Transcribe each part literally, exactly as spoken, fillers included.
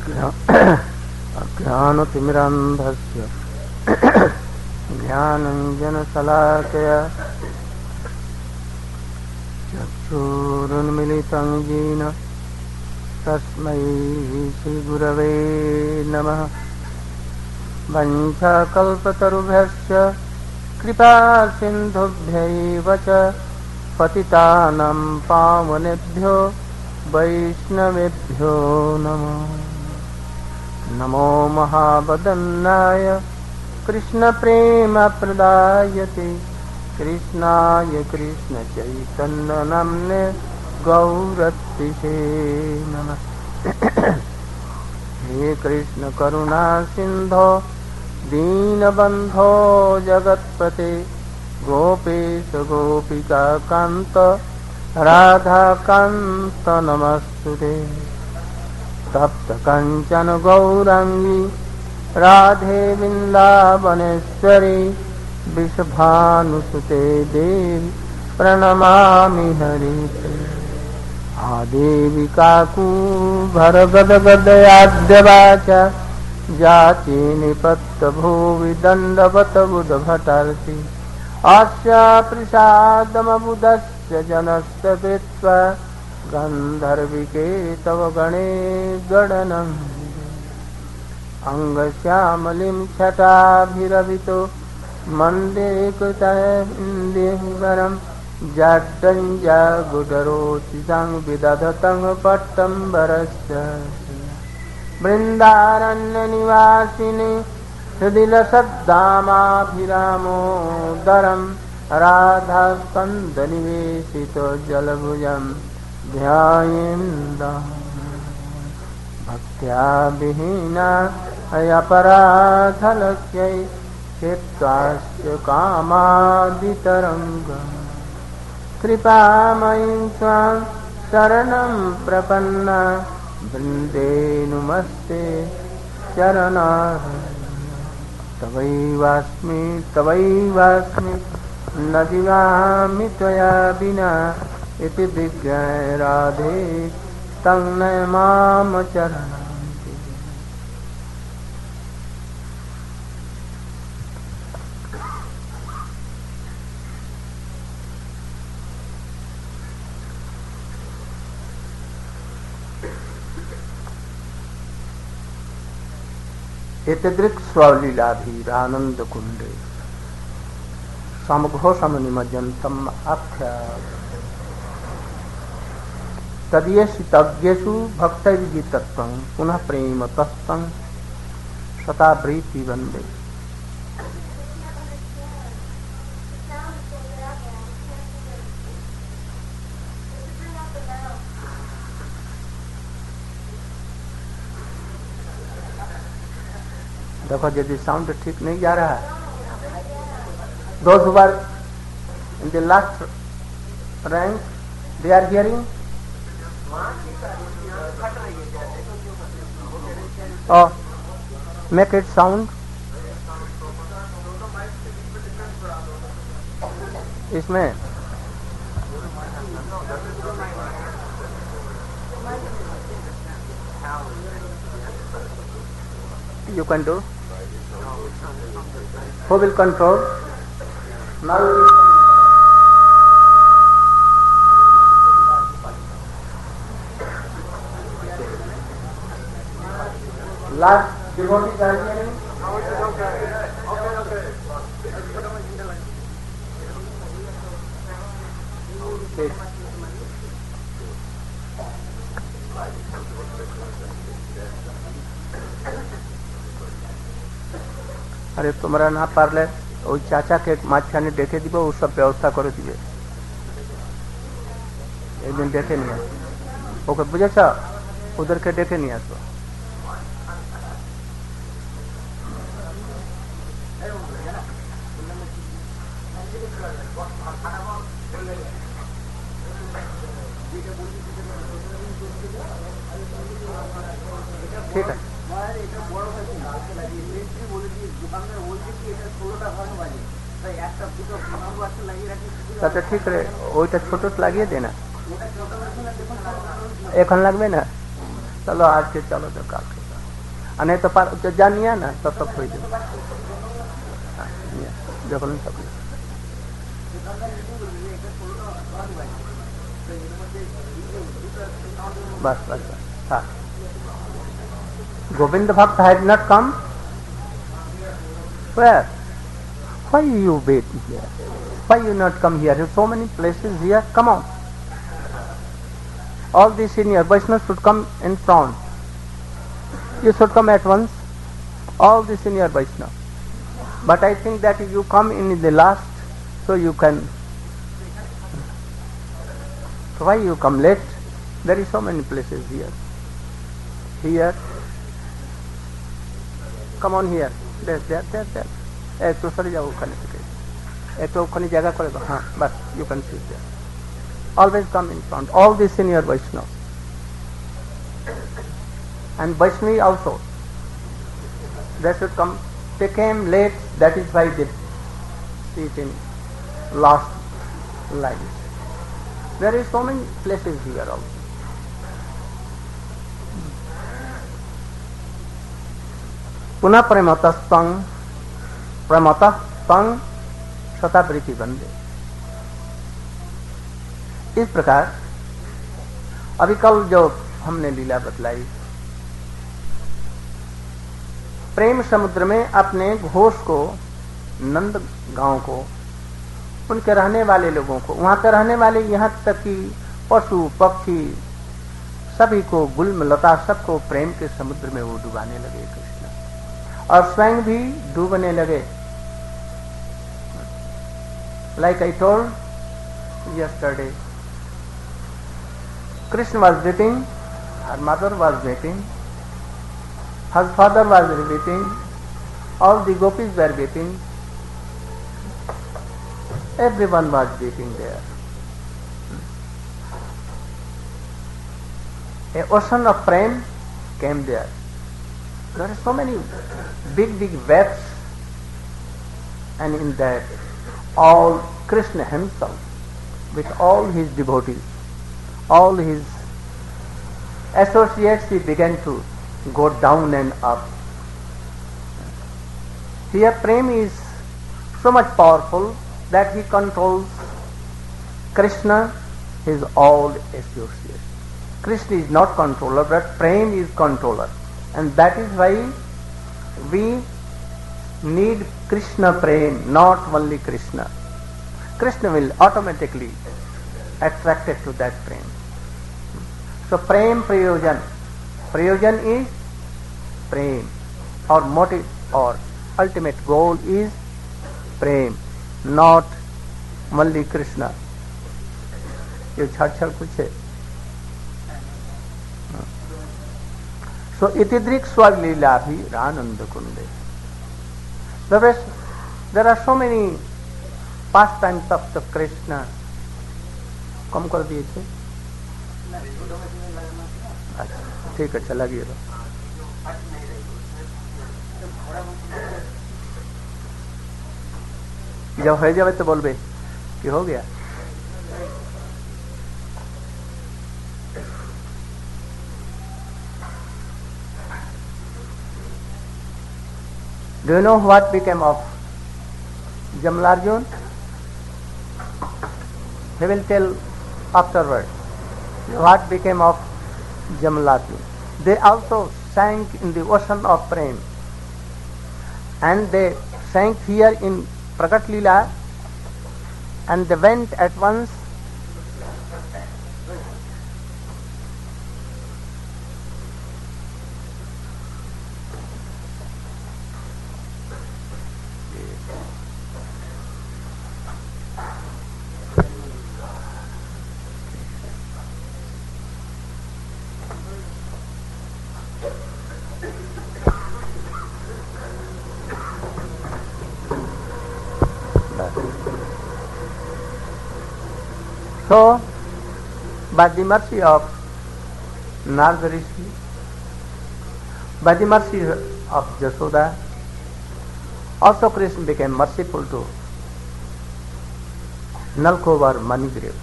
अज्ञानतिमिरान्धस्य ज्ञानञ्जनशलाकया चक्षुरुन्मिलितं येन तस्मै श्रीगुरवे नमः। वञ्चाकल्पतरुभ्यश्च कृपासिन्धुभ्यैव च पतितानां पावनेभ्यो वैष्णवेभ्यो नमः। नमो महावदन्नाय कृष्णप्रेमप्रदायते कृष्णाय कृष्णचैतन्यनाम्ने गौरतिसे नमः। हे कृष्ण करुणा सिंधो दीनबंधो जगत्पते गोपेश गोपिका कांत राधा कांत नमस्तुते। तप्त कंचन गौरांगी राधे वृंदावनेश्वरी वृषभानुसुते देवी प्रणमामि हरिते। आदेवी काकूभरगदगदयाद्यवाचा जाचे निपत्त भुवि दण्डवत बुधभटार्ति। अस्या प्रसादमबुधस्य जनस्य कृत्वा गन्धर्विके तव गणे गणनं। अङ्गश्यामलिं छटाभिरवितो मन्देकृतैर्देवरं जाड्डञ्जागुडरोचितं विदधतं पट्टम्बरस्य। वृन्दारण्यनिवासिनि हृदिलसद्दामाभिरामोदरं राधास्कन्दनिवेशितो जलभुजं ध्यायेन्दं। भक्त्या विहीना अपराधलक्ष्यै क्षेत्वास्य कामादितरङ्गम्। कृपामयीं त्वां शरणं प्रपन्ना वृन्दे नुमस्ते चरणाः। तवैवास्मि तवैवास्मि न जीवामि त्वया विना इति विज्ञाय राधे तं नय माम चरणं। एतदृक् स्वलीलाधीरानंद कुंडे समघोषम निमज्जन्तम आख्या। तदीयेषु तज्ञेषु भक्तैर्गीतत्वं पुनः प्रेम तत्त्वं शतावृत्ति वन्दे। देखो यदि साउंड ठीक नहीं जा रहा है, those who are in the last rank they are hearing oh make it sound इसमें you can do. Who will control? Now last devotee are hearing. Okay. अरे तुम्हारा ना पारले ওই চাচাকে মাঝখানে ডেকে দিব, ও সব ব্যবস্থা করে দিবে। একদিন ডেকে নিয়ে আসো ওকে, বুঝেছ? ওদেরকে ডেকে নিয়ে আসো। ঠিক আছে। তাতে ঠিক রে, ওইটা ছোট লাগিয়ে দে না, এখন লাগবে না। চলো আজকে চলো তো কালকে। અને તો પાર જાનિયા ના તો તો થઈ જાય જબરન सब बस बस हाँ Govind Bhakt had not come. Where? Why you wait here? Why you not come here? There are so many places here. Come on. All the senior Vaishnavas should come in front. You should come at once. All the senior Vaishnavas. But I think that if you come in the last, so you can. So why you come late? There is so many places here. Here. Come on here. There, there, there, there. एक तो sir जाओ खाने से एक तो खाने जगह करेगा हाँ बस you can sit there. Always come in front. All the senior Vaishnavas and Vaishnavi also. They should come. They came late. That is why they sit in last line. There is so many places here also. पुनः प्रेमतः संग प्रेमतः संग शतावृत्ति बंदे. इस प्रकार अभी कल जो हमने लीला बतलाई, प्रेम समुद्र में अपने घोष को, नंद गांव को, उनके रहने वाले लोगों को, वहां के रहने वाले यहाँ तक कि पशु पक्षी सभी को, गुल्म लता सबको प्रेम के समुद्र में वो डुबाने लगे कृष्ण, और स्वयं भी डूबने लगे. Like I told yesterday, Krishna was weeping, her mother was weeping, her father was weeping, all the gopis were weeping, everyone was weeping there. A ocean of prem came there. There are so many big, big waves, and in that all Krishna himself, with all his devotees, all his associates, he began to go down and up. Here Prem is so much powerful that he controls Krishna, his all associates. Krishna is not controller, but Prem is controller. And that is why we need Krishna Prem, not only Krishna. Krishna will automatically attracted to that Prem. So Prem Prayojan. Prayojan is Prem. Our motive or ultimate goal is Prem, not only Krishna. ये छड़ छड़ कुछ है. So itidrik swagleela bhi rananda kunde. There are so many pastimes of the Krishna. कम कर दिए थे. अच्छा ठीक है, चला गया. जब हो जाए तो बोल बे कि हो गया. Do you know what became of Jamalarjun? He will tell afterwards what became of Jamalarjun. They also sank in the ocean of Prem, and they sank here in Prakat Leela, and they went at once So, by the mercy of Narada Rishi, by the mercy of Jasoda, also Krishna became merciful to Nalkovar Manigriv.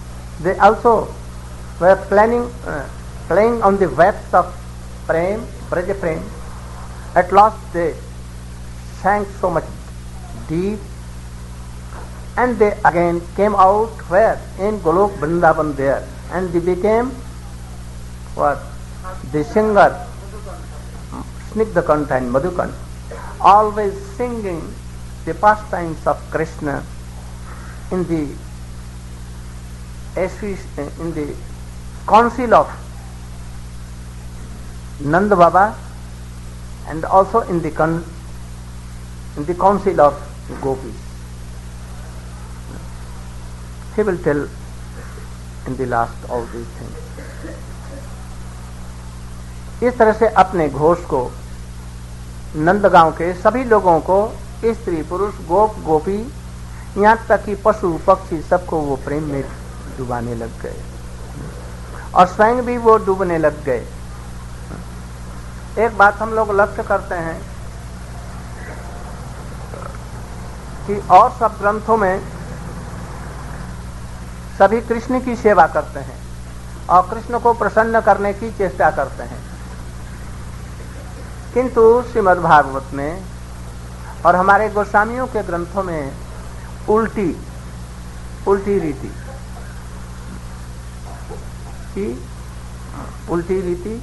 They also were planning, uh, playing on the waves of Prem Braja Prem. At last they sank so much deep, and they again came out where? In Golok Vrindavan there, and they became what? The singer, Snigdhakanta and Madhukanta, always singing the pastimes of Krishna in the in the council of Nanda Baba, and also in the con, in the council of Gopis. He will tell in the last all these things. इस तरह से अपने घोष को नंदगांव के सभी लोगों को, स्त्री पुरुष गोप गोपी यहाँ तक कि पशु पक्षी सबको वो प्रेम में डुबाने लग गए, और स्वयं भी वो डूबने लग गए। एक बात हम लोग लक्ष्य करते हैं कि और सब ग्रंथों में सभी कृष्ण की सेवा करते हैं और कृष्ण को प्रसन्न करने की चेष्टा करते हैं, किंतु श्रीमद् भागवत में और हमारे गोस्वामियों के ग्रंथों में उल्टी उल्टी रीति की उल्टी रीति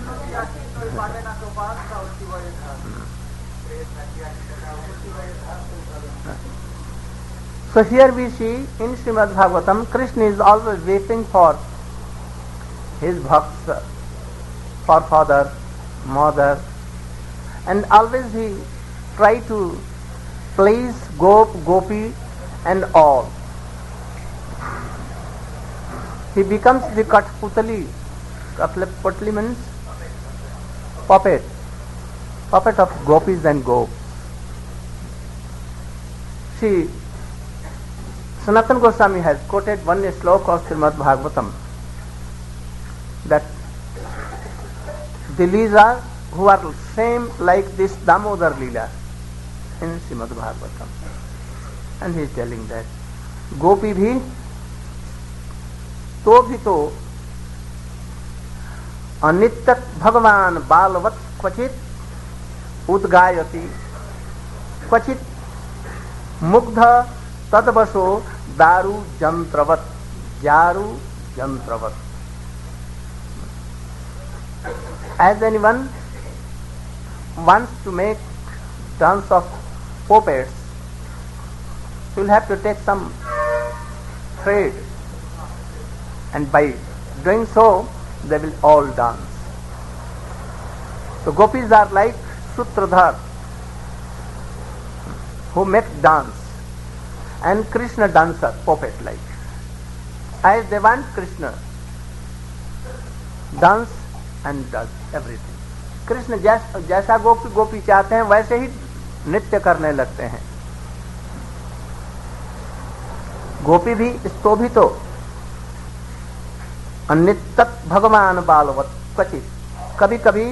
So here we see in Srimad Bhagavatam, Krishna is always waiting for his bhakts, for father, mother, and always he try to please Gop, Gopi and all. He becomes the Katputali. Katputali means puppet, puppet of Gopis and Gops. See, Sanatana Goswami has quoted one sloka of Srimad Bhagavatam, that the Leela who are same like this Damodar Leela in Srimad Bhagavatam, and he is telling that Gopi bhi तो भी तो अनित्य भगवान बालवत क्वचित उद्गायति क्वचित मुग्ध तद्वशो दारू जंत्रवत जारू जंत्रवत. As anyone wants to make dance of puppets, you will have to take some thread, and by doing so they will all dance. So gopis are like sutradhar who make dance, and Krishna dancer, puppet like. As they want Krishna dance and does everything. Krishna जैसा जैसा गोपी गोपी चाहते हैं वैसे ही नृत्य करने लगते हैं. गोपी भी तो भी तो अनित्य भगवान बालवत क्वचित. कभी कभी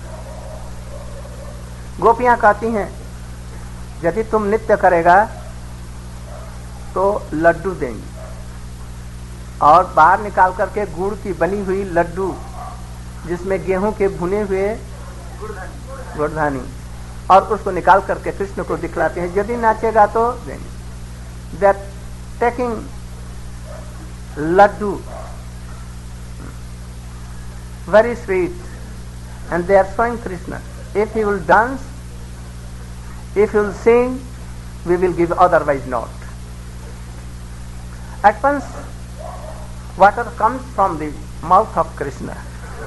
गोपियां कहती हैं यदि तुम नृत्य करेगा तो लड्डू देंगे, और बाहर निकाल करके गुड़ की बनी हुई लड्डू जिसमें गेहूं के भुने हुए गुड़धानी, और उसको निकाल करके कृष्ण को दिखलाते हैं, यदि नाचेगा तो देंगे. They are taking laddu very sweet, and they are showing Krishna. If he will dance, if he will sing, we will give, otherwise not. At once water comes from the mouth of Krishna,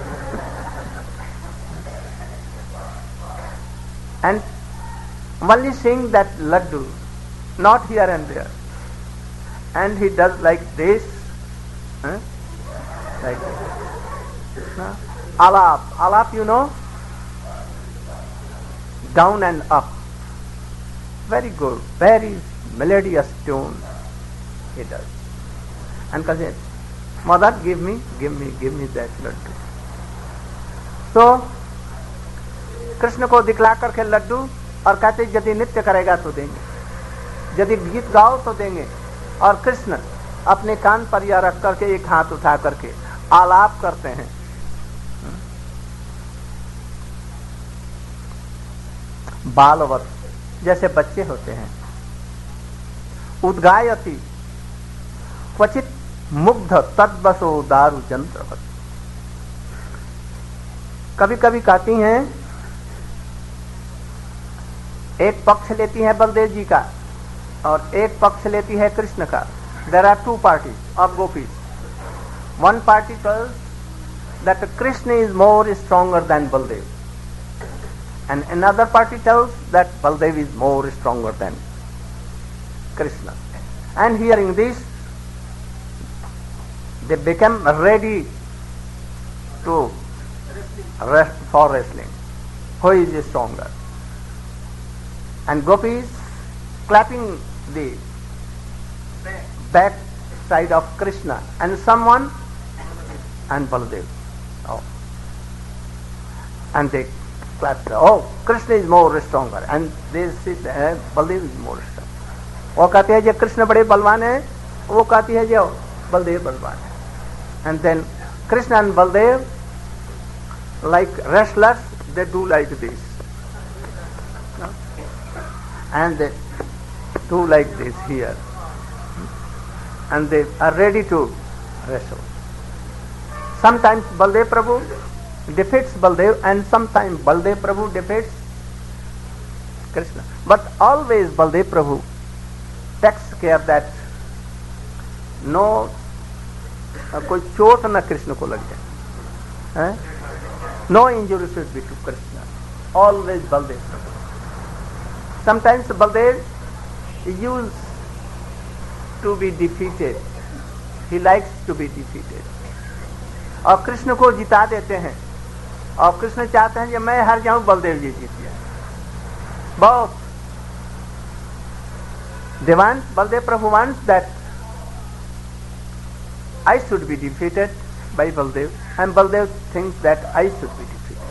and only seeing that laddu, not here and there, and he does like this, huh? Like this. No? Alap, alap, you know, down and up. Very good, very melodious tune he does. And says, mother, give me, give me, give me that laddu. So, Krishna को दिखला करके लड्डू, और कहते यदि नृत्य करेगा तो देंगे, यदि गीत गाओ तो देंगे. और कृष्ण अपने कान पर यह रख करके एक हाथ उठा करके आलाप करते हैं. बालवत, जैसे बच्चे होते हैं। उद्गायति क्वचित मुग्ध तद्वसो दारु जंत्रवत। कभी कभी गाती हैं, एक पक्ष लेती है बलदेव जी का और एक पक्ष लेती है कृष्ण का। There are two parties of gopis. One party tells that Krishna is more stronger than Baldev, and another party tells that Baldev is more stronger than Krishna. And hearing this, they become ready to rest for wrestling. Who is stronger? And gopis clapping the back side of Krishna, and someone and Baldev. Oh. And they clap. Oh, Krishna is more stronger, and they say uh, Baldev is more strong. वो कहते हैं जो कृष्ण बड़े बलवान है, वो कहती है जो बलदेव बलवान है. And then Krishna and Baldev, like wrestlers, they do like this, no? And they do like this here, and they are ready to wrestle. Sometimes Baldev Prabhu defeats Baldev, and sometimes Baldev Prabhu defeats Krishna. But always Baldev Prabhu takes care that no uh, कोई चोट न कृष्ण को लग जाए. No injury should be to Krishna. Always Baldev Prabhu. Sometimes Baldev used to be defeated. He likes to be defeated. और कृष्ण को जिता देते हैं, और कृष्ण चाहते हैं कि मैं हार जाऊं, बलदेव जी जीत जाए. बहुत they want, Baldev Prabhu wants that I should be defeated by Baldev, and Baldev thinks that I should be defeated.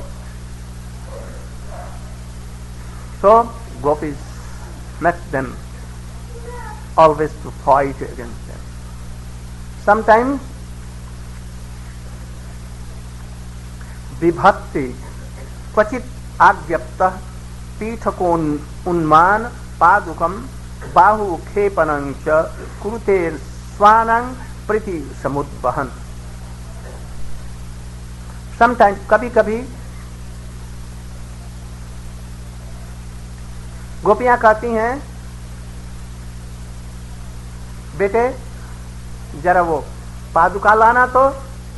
So gopis met them always to fight against them. Sometimes विभक्ति क्वचित आज्ञप्तः पीठकोन उन्मान पादुकम बाहु खेपनं च कुरुतेर स्वानं प्रीति समुद्वहन. Sometimes कभी कभी गोपियां कहती हैं, बेटे जरा वो पादुका लाना तो.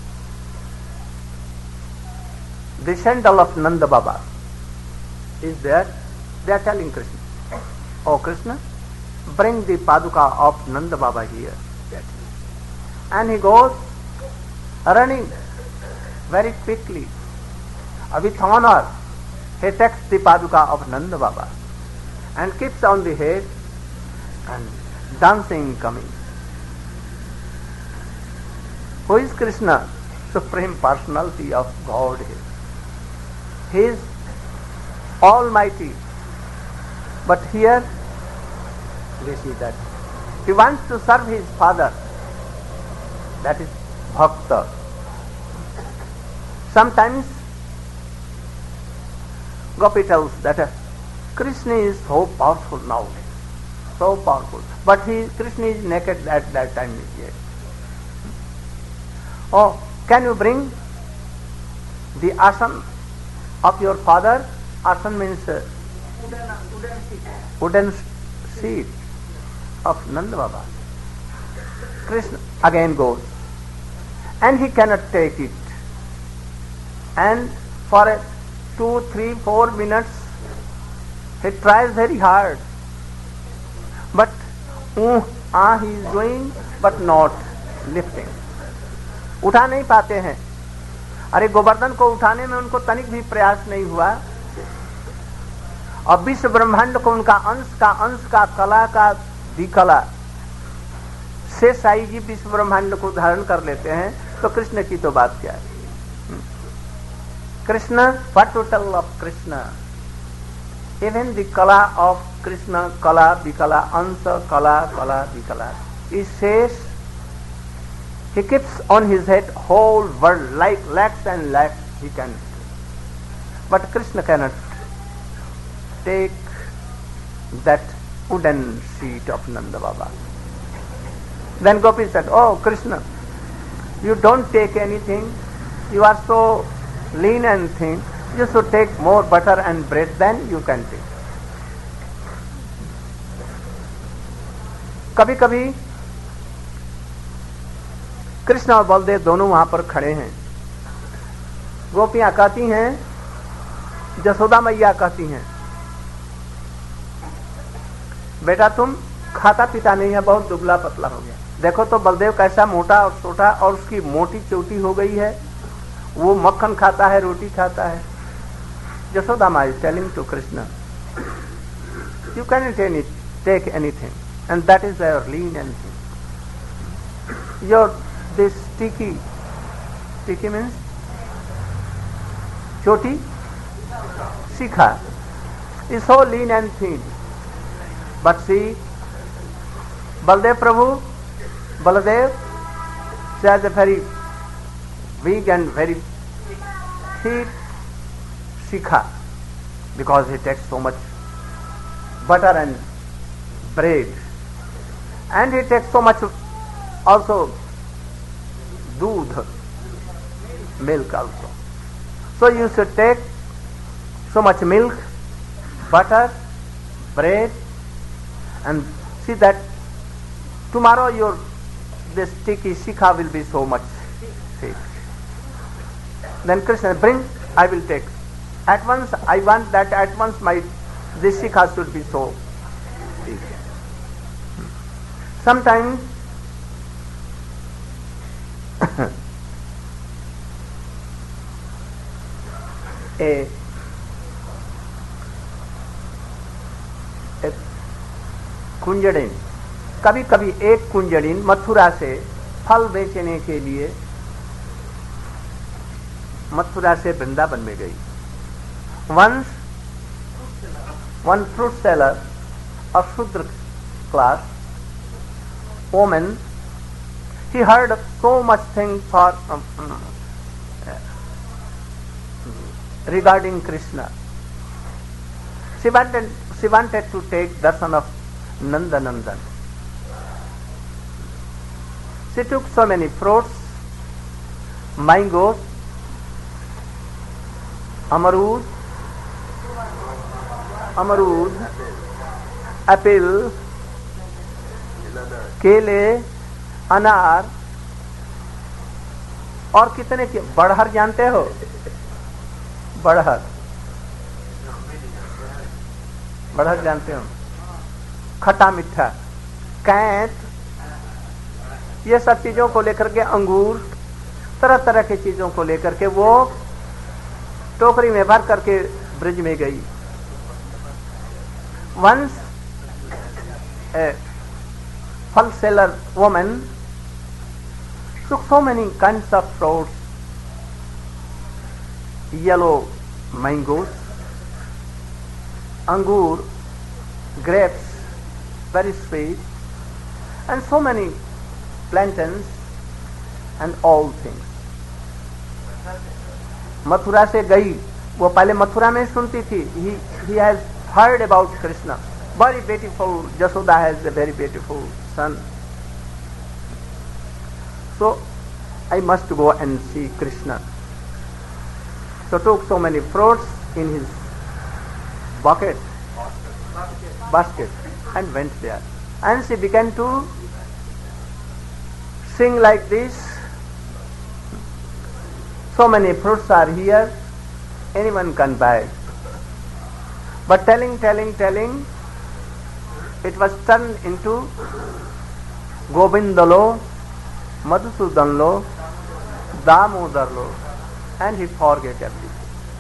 The sandal of Nanda Baba is there. They are telling Krishna, oh Krishna, bring the paduka of Nanda Baba here. And he goes running very quickly. With honor, he takes the paduka of Nanda Baba and keeps on the head and dancing coming. Who is Krishna? Supreme Personality of Godhead. He is almighty. But here we see that he wants to serve his father. That is bhakta. Sometimes Gopi tells that uh, Krishna is so powerful now, so powerful. But he, Krishna is naked at that time. Yet. Oh, can you bring the asan of your father? Asan means uh, wooden seat of Nanda Baba. Krishna again goes, and he cannot take it. And for a two, three, four minutes, he tries very hard. But uh, ah, he is doing, but not lifting. उठा नहीं पाते हैं. अरे गोवर्धन को उठाने में उनको तनिक भी प्रयास नहीं हुआ. और विश्व ब्रह्मांड को उनका अंश का अंश का कला का विकला से साई जी विश्व ब्रह्मांड को धारण कर लेते हैं, तो कृष्ण की तो बात क्या है. Krishna, what to tell of Krishna. Even the kala of Krishna, kala vikala, अंश कला कला विकला, इज शेष. He keeps on his head whole world like lakhs and lakhs he can. But Krishna cannot take that wooden seat of Nanda Baba. Then Gopi said, oh Krishna, you don't take anything, you are so lean and thin, you should take more butter and bread, then you can take. कभी कभी कृष्ण और बलदेव दोनों वहां पर खड़े हैं। गोपियां कहती हैं, जसोदा मैया कहती हैं, बेटा तुम खाता पीता नहीं है, बहुत दुबला पतला हो गया। देखो तो बलदेव कैसा मोटा और छोटा, और उसकी मोटी चोटी हो गई है, वो मक्खन खाता है, रोटी खाता है। Jasoda Mai telling to Krishna, you can take anything, and that is your lean and thin. Your this sticky, sticky means choti, shikha, is so lean and thin. But see, Baldev Prabhu, Baladev, she has a very big and very thick shikha, because he takes so much butter and bread. And he takes so much also doodh, milk also. So you should take so much milk, butter, bread, and see that tomorrow your this sticky shikha will be so much thick. Then Krishna, bring, I will take. At once, I want that at once my this shikha should be so thick. Sometimes a, a कुंजड़िन, कभी कभी एक कुंजड़िन मथुरा से फल बेचने के लिए मथुरा से वृंदावन में गई। Once one fruit seller of Shudra class woman, he heard so much thing for um, uh, regarding Krishna. She wanted, she wanted to take darshan of Nanda Nandan. She took so many fruits, mangoes, amarud, amarud, apple, केले, अनार और कितने के बड़हर जानते हो? बड़हर बड़हर जानते हो? खट्टा मीठा, कैंट, ये सब चीजों को लेकर के, अंगूर, तरह तरह की चीजों को लेकर के वो टोकरी में भर करके ब्रिज में गई। Once a fal seller woman took so many kinds of fruits, yellow mangoes, angur, grapes, very sweet, and so many plantains and all things. Mathura से गई, वो पहले मथुरा में सुनती थी। he, he has heard about Krishna, very beautiful, Jasoda has a very beautiful son, so I must go and see Krishna. So took so many fruits in his bucket, basket, and went there. And she began to sing like this, so many fruits are here, anyone can buy. But telling, telling, telling, it was turned into Govindalo, Madhusudanlo, Damodarlo, and he forget everything.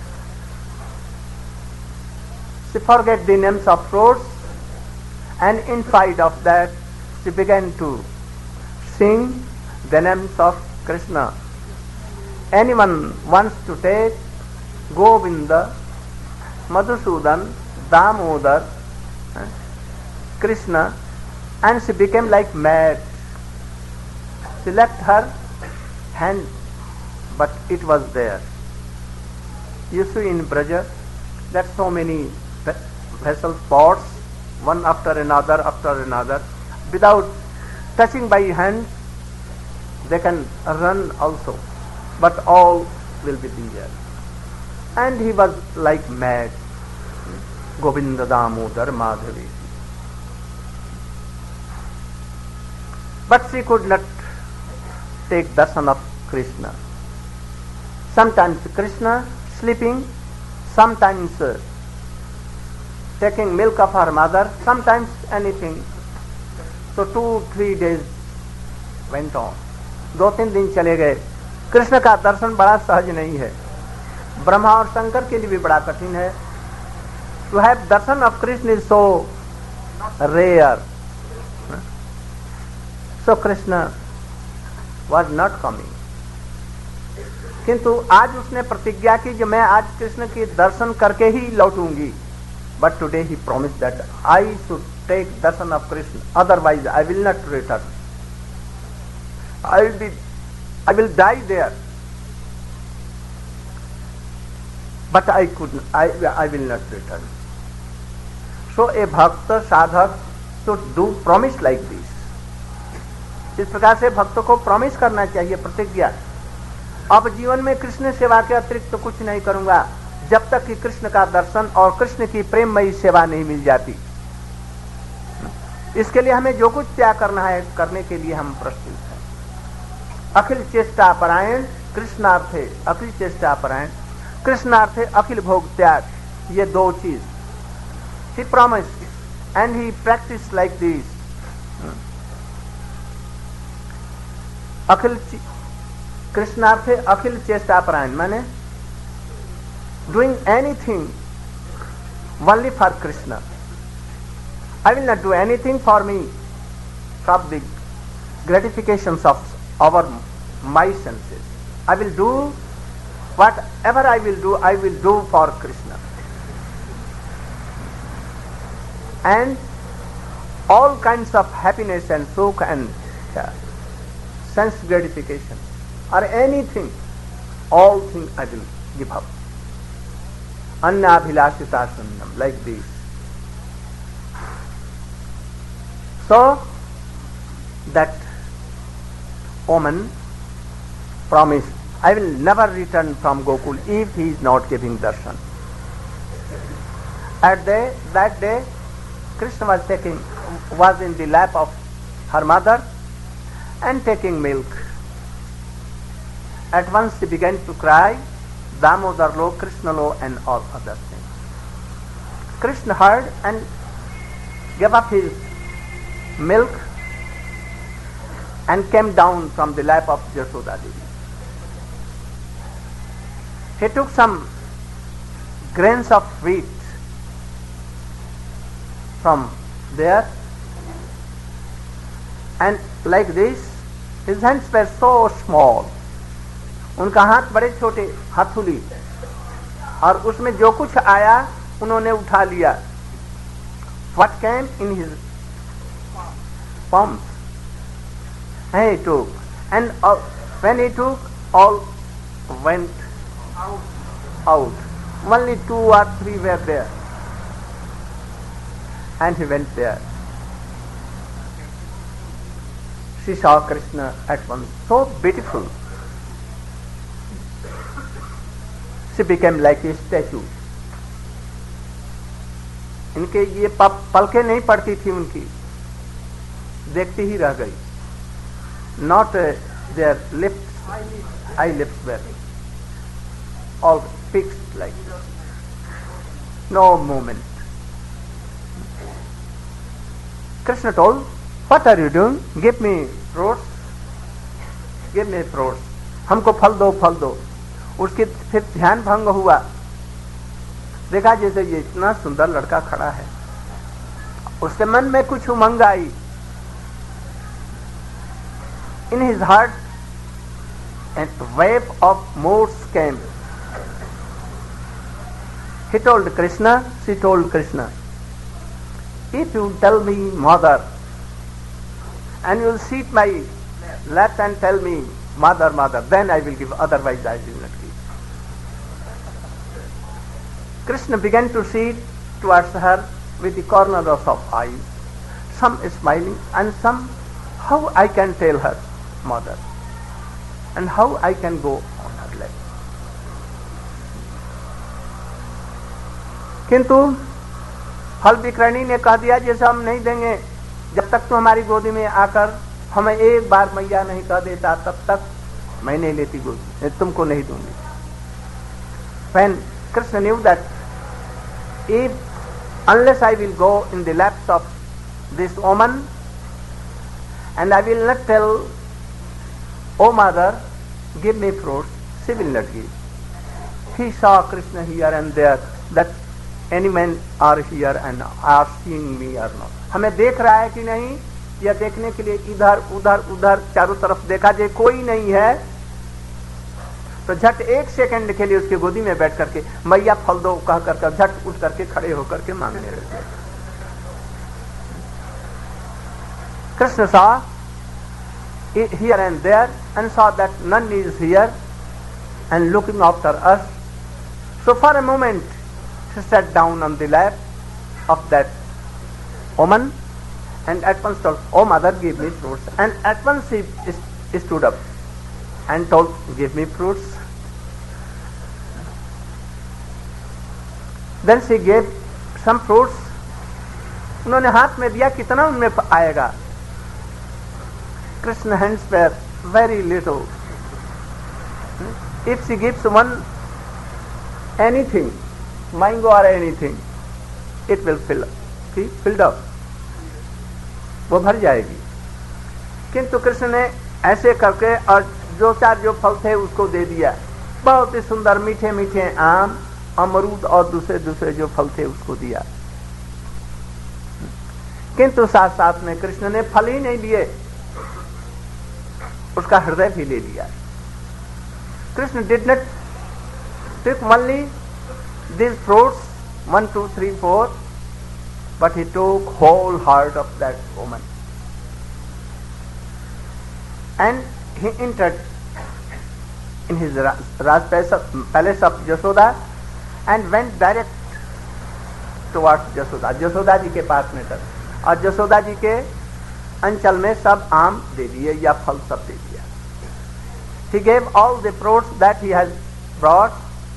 She forget the names of fruits, and in spite of that, she began to sing the names of Krishna. Anyone wants to take Govinda, Madhusudan, Damodar, eh, Krishna, and she became like mad. She left her hand, but it was there. You see in Braja that so many vessel pots, one after another, after another, without touching by hand. They can run also, but all will be there. And he was like mad. Govinda Damodar Madhavi. But she could not take darshan of Krishna. Sometimes Krishna sleeping, sometimes uh, taking milk of her mother, sometimes anything. So two, three days went on. दो तीन दिन चले गए. कृष्ण का दर्शन बड़ा सहज नहीं है. ब्रह्मा और शंकर के लिए भी बड़ा कठिन है. To have darshan of Krishna is so rare. So Krishna was not coming. किंतु आज उसने प्रतिज्ञा की कि मैं आज कृष्ण के दर्शन करके ही लौटूंगी. But today he promised that I should take darshan of Krishna, otherwise I will not return. I will be, I will die there. But I could, I, I will not return. So a bhakta sadhak should do promise like this. इस प्रकार से भक्तों को promise करना चाहिए, प्रतिज्ञा. अब जीवन में कृष्ण सेवा के अतिरिक्त तो कुछ नहीं करूंगा जब तक कि कृष्ण का दर्शन और कृष्ण की प्रेममयी सेवा नहीं मिल जाती. इसके लिए हमें जो कुछ त्याग करना है करने के लिए हम प्रस्तुत हैं. अखिल चेष्टा परायण कृष्णार्थे, अखिल चेष्टा परायण कृष्णार्थे अखिल भोग त्याग, ये दो चीज. He promised and he practiced like this. अखिल कृष्णार्थे अखिल चेष्टा परायण माने doing anything only for Krishna. I will not do anything for me from the gratifications of our my senses. I will do whatever I will do, I will do for Krishna. And all kinds of happiness and sukh and uh, sense gratification or anything, all things I will give up. Annabhilashita sunnam, like this. So that woman promised, I will never return from Gokul if he is not giving darshan. At the, that day, Krishna was taking, was in the lap of her mother and taking milk. At once she began to cry, Damodar lo, Krishna lo, and all other things. Krishna heard and gave up his milk and came down from the lap of Yashoda Devi. He took some grains of wheat from there, and like this, his hands were so small. उनका हाथ बड़े छोटे, हथुली, और उसमें जो कुछ आया उन्होंने उठा लिया. What came in his palms, and he took, and uh, when he took, all went out. Only two or three were there, and he went there. She saw Krishna at once, so beautiful. She became like a statue. इनके ये पलकें नहीं पड़ती थी उनकी, देखती ही रह गई. Not uh, their lips, eyelids were all fixed like this. No movement. Krishna told, what are you doing? Give me fruits. Give me fruits. हमको फल दो, फल दो. उसके फिर ध्यान भंग हुआ. देखा जैसे ये इतना सुंदर लड़का खड़ा है, उसके मन में कुछ उमंग आई. In his heart, a wave of moods came. He told Krishna, she told Krishna, if you tell me mother, and you will sit my lap and tell me mother, mother, then I will give, otherwise I will not give. Krishna began to sit towards her with the corners of eyes, some smiling and some, how I can tell her, mother, and how I can go on her leg. किंतु फल विक्रयणी ने कह दिया जैसे हम नहीं देंगे, जब तक तो हमारी गोदी में आकर हमें एक बार मैया नहीं कह देता तब तक मैं नहीं लेती गोदी, तुमको नहीं दूंगी. When Krishna knew that if unless I will go in the laps of this woman and I will not tell, oh mother, give me fruits, she will not give. He saw Krishna here and there, that any men are here and are seeing me or not. हमें देख रहा है कि नहीं, यह देखने के लिए इधर उधर उधर चारों तरफ देखा, जे कोई नहीं है तो झट एक सेकंड के लिए उसकी गोदी में बैठ करके मैया फल दो कह कर झट उठ करके खड़े होकर के मांगने लगे. Krishna saw here and there and saw that none is here and looking after us. So for a moment she sat down on the lap of that woman and at once told, oh mother, give me fruits. And at once she stood up and told, give me fruits. Then she gave some fruits. उन्होंने हाथ में दिया, कितना उनमें आएगा. Krishna hands were very little. If she gives one anything, mango or anything, it will fill up. See, filled up. वो भर जाएगी. किंतु कृष्ण ने ऐसे करके और जो चार जो फल थे उसको दे दिया. बहुत ही सुंदर मीठे मीठे आम, अमरूद और दूसरे दूसरे जो फल थे उसको दिया. किंतु साथ साथ में कृष्ण ने फल ही नहीं लिए, उसका हृदय भी ले लिया. Krishna did not take only these fruits, one, two, three, four, but he took whole heart of that woman. And he entered in his Raj palace of Jashoda and went direct towards Jashoda. Jashoda जी के पास में तक, और जसोदा जी के अंचल में सब आम दे दिए या फल सब दे दिया. He gave all the fruits that he has brought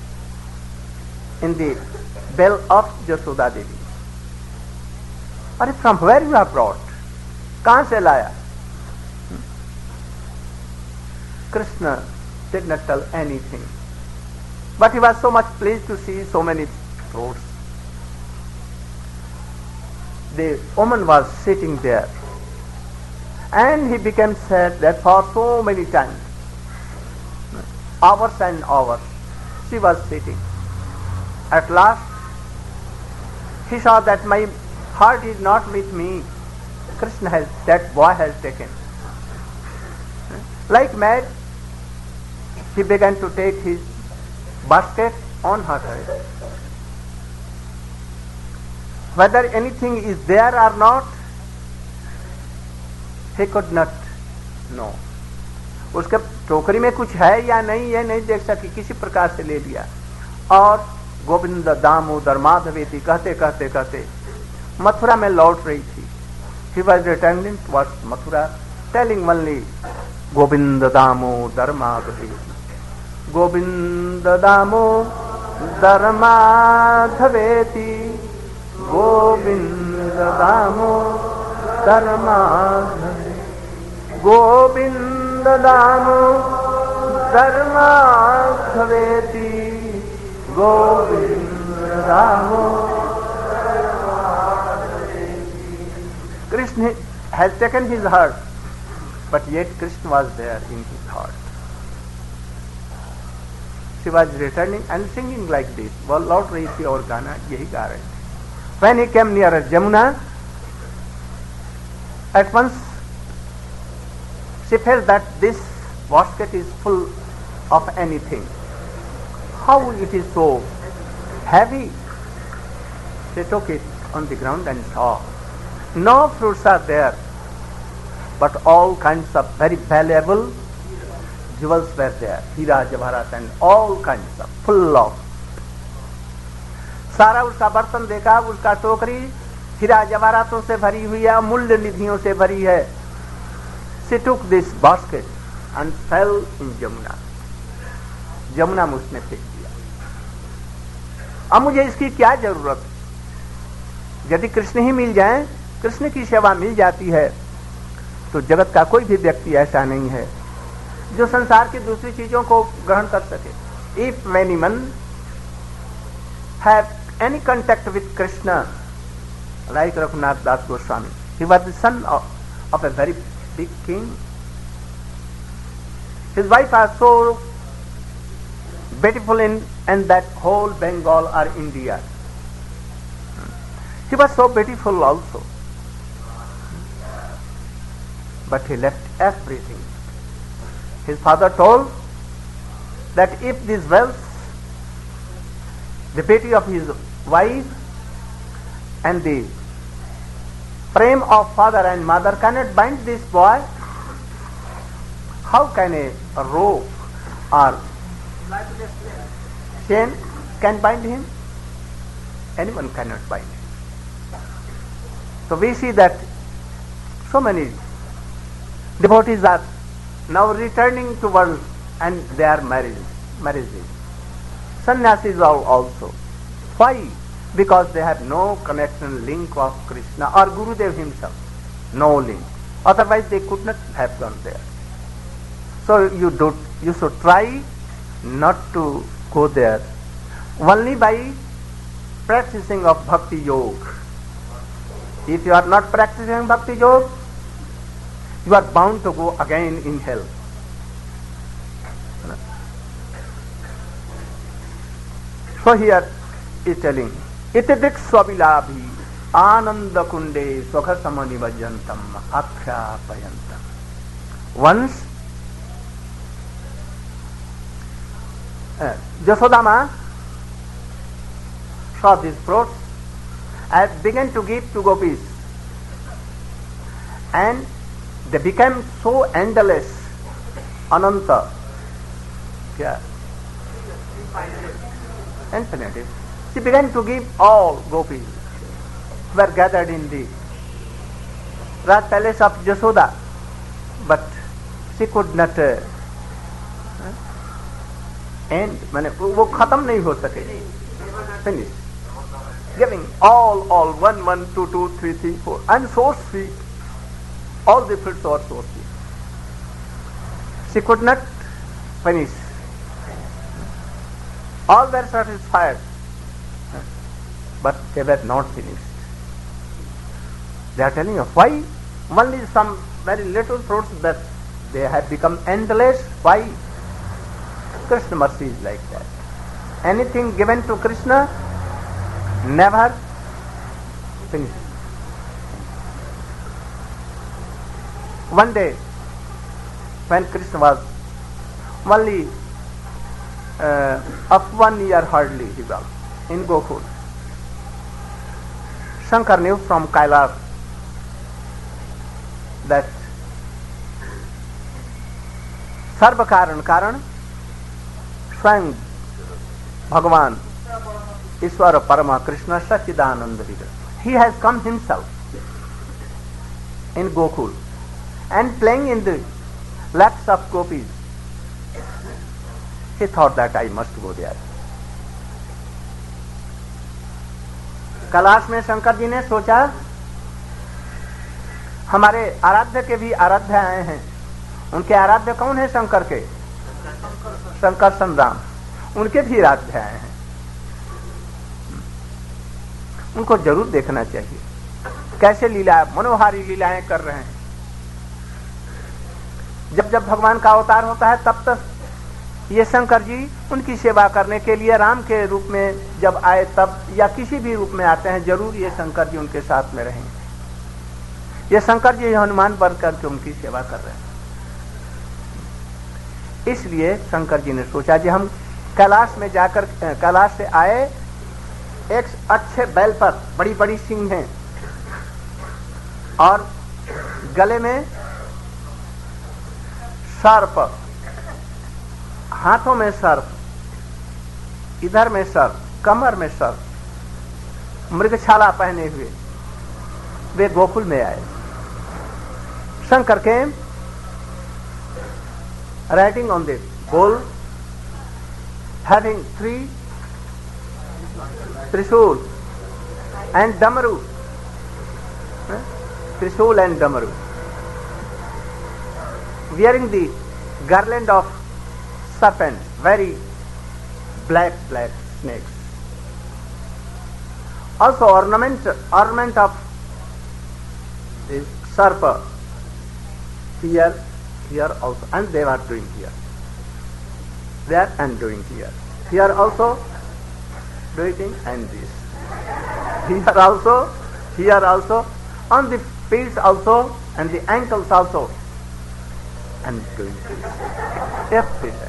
in the bell of Jashoda Devi. अरे from where you have brought? कहां से लाया? Krishna did not tell anything, but he was so much pleased to see so many fruits. The woman was sitting there, and he became sad that for so many times, hours and hours, she was sitting. At last, he saw that my heart is not with me. Krishna has, that boy has taken. Like mad, he began to take his basket on her head. Whether anything is there or not, he could not know. उसके टोकरी में कुछ है या नहीं ये नहीं देख सकी, किसी प्रकार से ले लिया और गोविंद दामोदर माधवेति कहते कहते कहते मथुरा में लौट रही थी. He was returning towards Mathura, telling only Govind Damodar माधवेति, Govind Damodar माधवेति, Govind Damodar माधवेति, Govind Damodar माधवेति, Govind Damodar माधवेति. Krishna has taken his heart, but yet Krishna was there in his heart. She was returning and singing like this. वो लौट रही थी और गाना यही गा रही थी. When he came near Jamuna, at once she felt that this basket is full of anything. How it is so heavy? She took it on the ground and saw no fruits are there, but all kinds of very valuable jewels were there, Hira, Javaharat and all kinds of full of. सारा उसका बर्तन देखा, उसका टोकरी हीरा जवाहरातों से भरी हुई है, अमूल्य निधियों से भरी है. She took this basket and fell in Jamuna. Jamuna में उसने फेंक दिया. अब मुझे इसकी क्या जरूरत? यदि कृष्ण ही मिल जाए, कृष्ण की सेवा मिल जाती है, तो जगत का कोई भी व्यक्ति ऐसा नहीं है जो संसार की दूसरी चीजों को ग्रहण कर सके. If anyone have any contact with Krishna, like Raghunath Das Goswami, he was the son of, of a very big king. His wife was so beautiful in and that whole Bengal or India. He was so beautiful also. But he left everything. His father told that if this wealth, the beauty of his wife and the prem of father and mother cannot bind this boy, how can a, a rope or chain can bind him? Anyone cannot bind him. So we see that so many devotees are now returning to world and they are married, marriages. Sannyasis are also. Why? Because they have no connection, link of Krishna or Gurudev himself. No link. Otherwise they could not have gone there. So you do, you should try not to go there. Only by practicing of Bhakti Yoga. If you are not practicing Bhakti Yoga, you are bound to go again in hell. So here is telling, itidik swabilabhi ananda kunde swakhasamani vajantam akhapayantam. Once uh, Jasodama saw these fruits and began to give to gopis, and they became so endless, ananta, yeah, infinite. She began to give all gopis who were gathered in the Raj palace of Jasoda, but she could not uh, end, माने वो खत्म नहीं हो सके, finish. Giving all, all, one, one, two, two, three, three, four, and so sweet. All the fruits are so sweet. She could not finish. All were satisfied, but they were not finished. They are telling you why only some very little fruits that they have become endless. Why? Krishna mercy is like that. Anything given to Krishna never finishes. One day, when Krishna was only uh, of one year hardly, he was in Gokul, Shankar knew from Kailash that Sarva Karan Karan Swayam Bhagavan Ishvara Parama Krishna Sachidananda Vigraha. He has come himself in Gokul and playing in the laps of gopis. He thought that I must go there. Kailash में शंकर जी ने सोचा हमारे आराध्य के भी आराध्य आए हैं. उनके आराध्य कौन है? शंकर के, शंकर संग्राम, उनके भी आराध्य आए हैं. उनको जरूर देखना चाहिए कैसे लीला, मनोहारी लीलाएं कर रहे हैं. जब जब भगवान का अवतार होता है तब तक ये शंकर जी उनकी सेवा करने के लिए राम के रूप में जब आए तब, या किसी भी रूप में आते हैं, जरूर ये शंकर जी उनके साथ में रहेंगे. ये शंकर जी हनुमान बन करके उनकी सेवा कर रहे हैं. इसलिए शंकर जी ने सोचा कि हम कैलाश में जाकर, कैलाश से आए, एक अच्छे बैल पर बड़ी बड़ी सींग हैं और गले में सर्प, हाथों में सर्प, इधर में सर्प, कमर में सर्प, मृगछाला पहने हुए वे गोकुल में आए. Shankar came riding on the bull, having three Trishul and Damaru. Eh? Trishul and Damaru. Wearing the garland of serpents, very black, black snakes. Also ornament, ornament of the serpent. Here, here also, and they were doing here. There and doing here. Here also, doing and this. Here also, here also, on the feet also, and the ankles also, and doing this. Everything.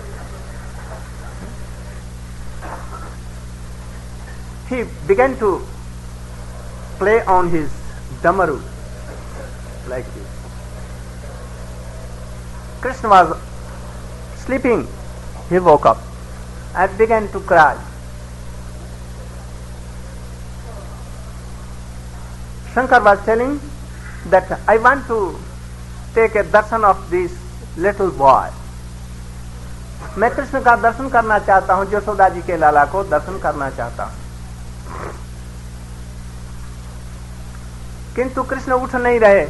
He began to play on his damaru like this. Krishna was sleeping. He woke up and began to cry. Shankar was telling that I want to take a darshan of this little boy. मैं कृष्ण का दर्शन करना चाहता हूं, यशोदा जी के लाला को दर्शन करना चाहता हूं. किंतु कृष्ण उठ नहीं रहे.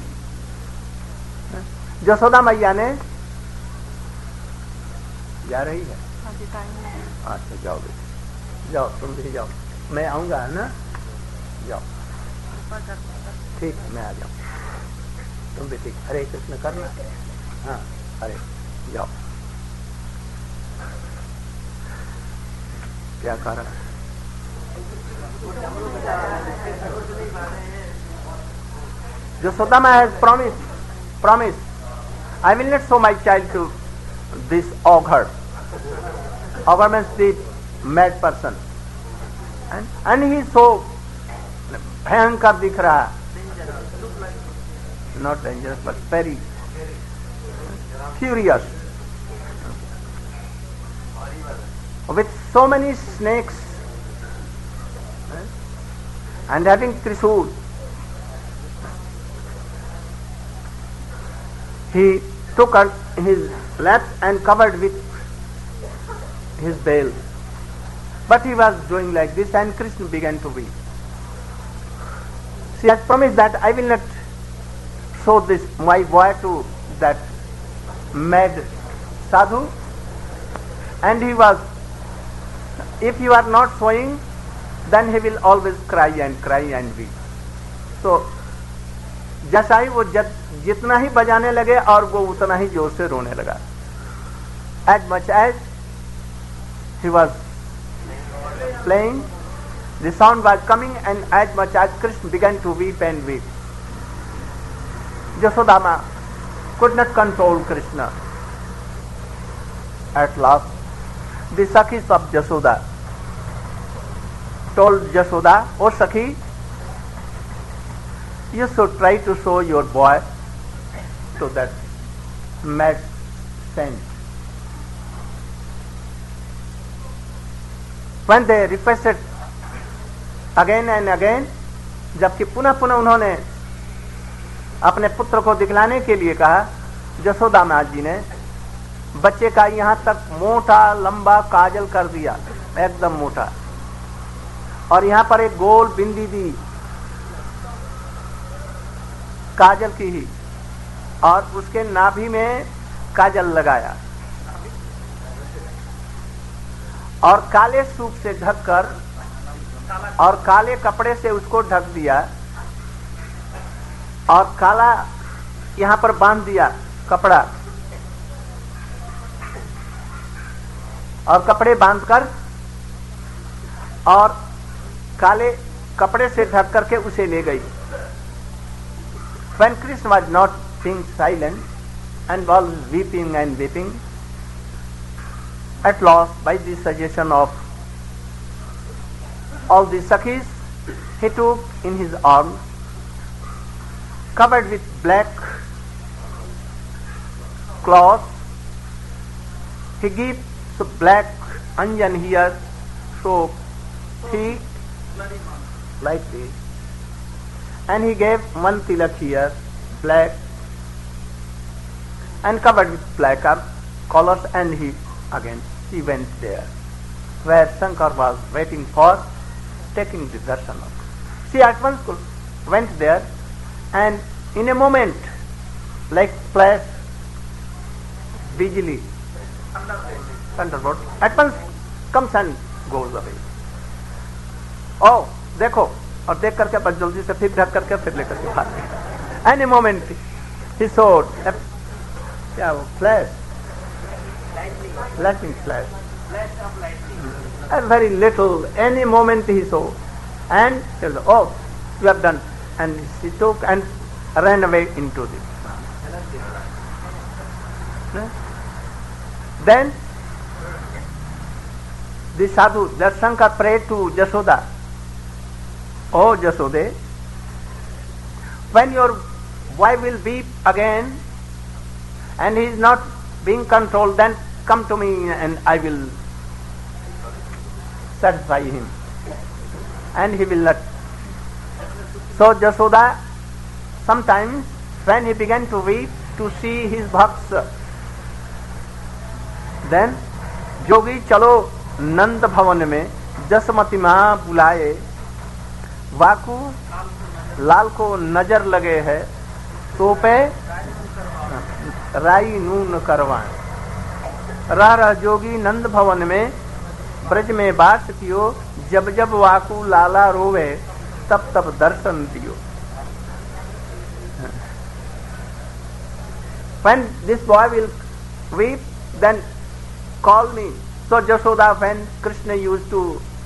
यशोदा मैया ने जा रही है. अच्छा जाओ बेटी, जाओ तुम भी जाओ, मैं आऊंगा ना. जाओ, ठीक है मैं आ जाऊं. तुम भी ठीक. हरे कृष्ण करना. हाँ हरे. जाओ. क्या कारण है? Yasodama has promised, promised, I will not show my child to this ogre. Ogre means the mad person. And, and he is so भयंकर दिख रहा है. Not dangerous but very furious. With so many snakes and having Trishul. He took his lap and covered with his veil. But he was doing like this and Krishna began to weep. She has promised that I will not show this my boy to that mad sadhu. And he was, if you are not showing, then he will always cry and cry and weep. So, जैसा ही वो जत, जितना ही बजाने लगे और वो उतना ही जोर से रोने लगा. As much as he was playing, the sound was coming, and as much as Krishna began to weep and weep. Yasodama could not control Krishna. At last, the Sakhis of Yasoda told Yasoda, "O Sakhi, you should try to show your boy to that mad saint." When they requested again and again, जबकि पुनः पुनः उन्होंने अपने पुत्र को दिखलाने के लिए कहा, यशोदा माँ जी ने बच्चे का यहाँ तक मोटा लंबा काजल कर दिया, एकदम मोटा, और यहाँ पर एक गोल बिंदी दी काजल की ही, और उसके नाभि में काजल लगाया और काले सूप से ढककर और काले कपड़े से उसको ढक दिया और काला यहाँ पर बांध दिया कपड़ा और कपड़े बांधकर और काले कपड़े से ढक करके उसे ले गई. When Krishna was not being silent and was weeping and weeping, at last, by the suggestion of all the Sakhis, he took in his arms, covered with black cloth, he gave so black anjan here, so he like this. And he gave one tilak here, black, and covered with black collars, and he again he went there, where Shankar was waiting for taking the darshan of. She at once went there, and in a moment, like flash, bijli, thunderbolt, at once comes and goes away. Oh, देखो, और देख करके बस जल्दी से फिर ढक करके फिर लेकर के भाग गए. Any moment he saw a, क्या वो flash, lightning flash, a very little. Any moment he saw, and he said, oh, you have done, and he took and ran away into the. Then the sadhu, the Shankar prayed to Jashoda. Oh Jasode, when your boy will weep again and he is not being controlled, then come to me and I will satisfy him. And he will not. So Jashoda, sometimes when he began to weep to see his bhakts, then जोगी चलो नंद भवन में जसमती माँ बुलाए, वाकू लाल को नजर लगे है, तो पे राई नून करवाएं. रह रह जोगी नंद भवन में ब्रज में बास कियो, जब जब वाकू लाला रोवे, तब तब दर्शन दियो. When this boy will weep, then call me. So Jashoda, when Krishna used to